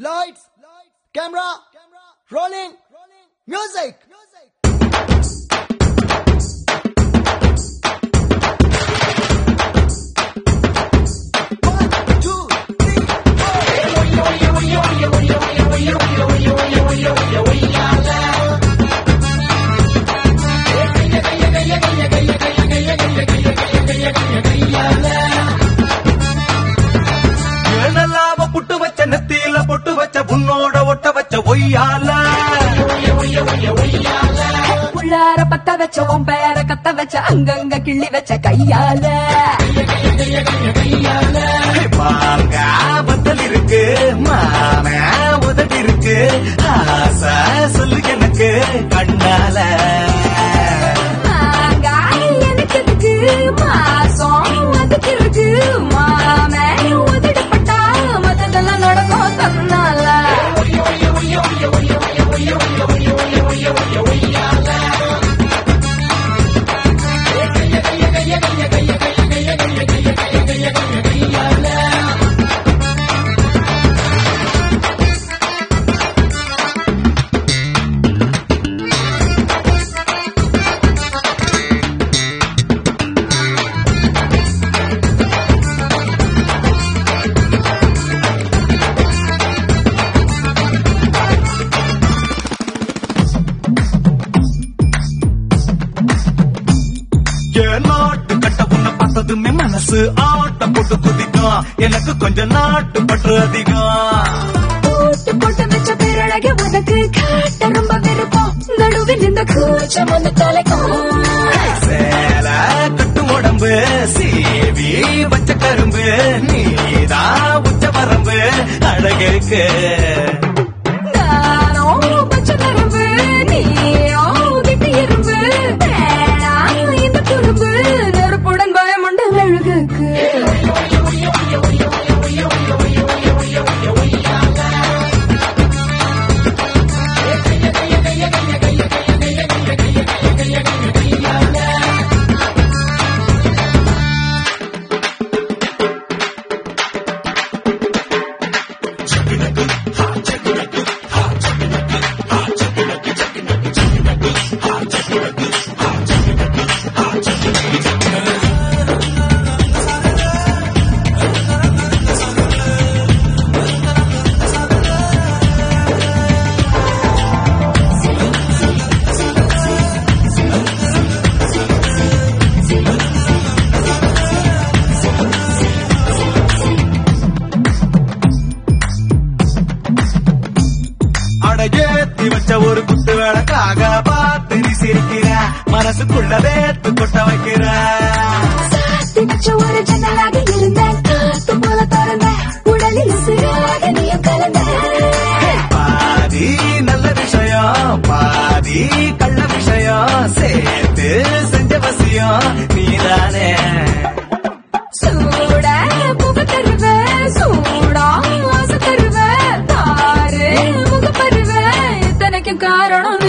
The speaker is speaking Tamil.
Lights, camera, rolling, music. புட்டு வச்ச நெத்தியில பொட்டு வச்ச புண்ணோட ஒட்ட வச்ச ஒய்யால உள்ளார பத்த வச்ச உன் பேர கத்த வச்ச அங்கங்க கிள்ளி வச்ச கையால பாங்க பத்தல் இருக்கு மான உதவி இருக்கு ஆசை சொல்லு எனக்கு கண்ணால எனக்கு இருக்கு மாசம் அதுக்கு இருக்கு மாமே உதடப்பட்டா மத்ததெல்லாம் நடக்கும் தன்னால நாட்டு கட்ட உன்னை பார்த்ததுமே மனசு ஆட்டம் போட்டு குதிக்கும் எனக்கு கொஞ்சம் நாட்டு பற்று அதிகம் போட்டு போட்டு வச்ச பேரழக உனக்கு காட்ட ரொம்ப விருப்பம் நடுவில் இந்த கூச்சம் வந்து தலைக்கும் சேல கட்டு உடம்பு சீவி வச்ச கரும்பு நீதான் உச்ச வரம்பு அழகுக்கு நானும் பச்சை கரும்பு நீயோ கிட்டி இரும்பு இந்த குறும்பு நெருப்புடன் பயமுண்டு அழகுக்கு ஏத்தி வச்ச ஒரு குத்து விளக்காக பார்த்து நீ சிரிக்கிற மனசுக்குள்ள வேத்து கொட்ட வைக்கிற ஒரு ஜன்னலாக இருந்த காத்து போல திறந்த உடலில் சிறாக நீயும் கலந்த பாதி நல்ல விஷயம் பாதி கள்ள விஷயம் சேர்த்து செஞ்ச வசியம் நீதானே சூட புக தருவ சூடா ஆசை தருவ தாரு முக பருவ இத்தனைக்கும் காரணம்